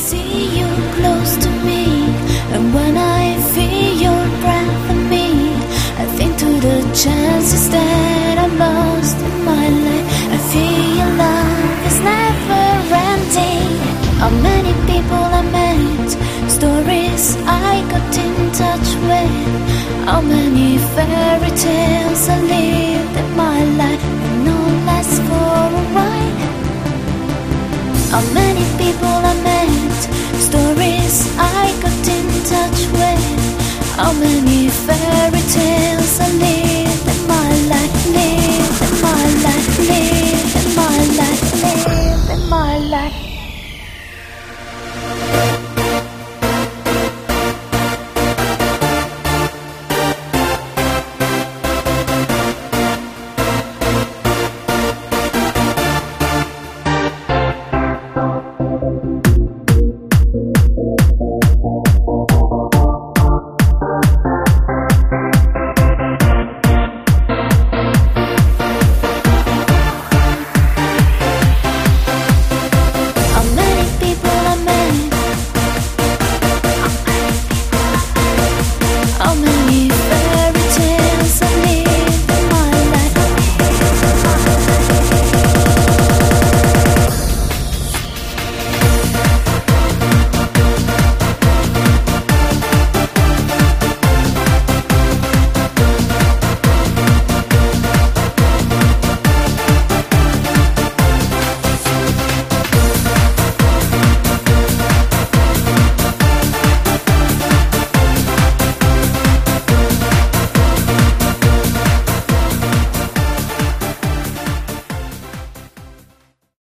see you close to me, and when I feel your breath in me, I think to the chances that I'm lost in my life. I feel your love is never ending. How many people I met, stories I got in touch with, how many fairy tales I lived in my life, and no less for a ride. How many people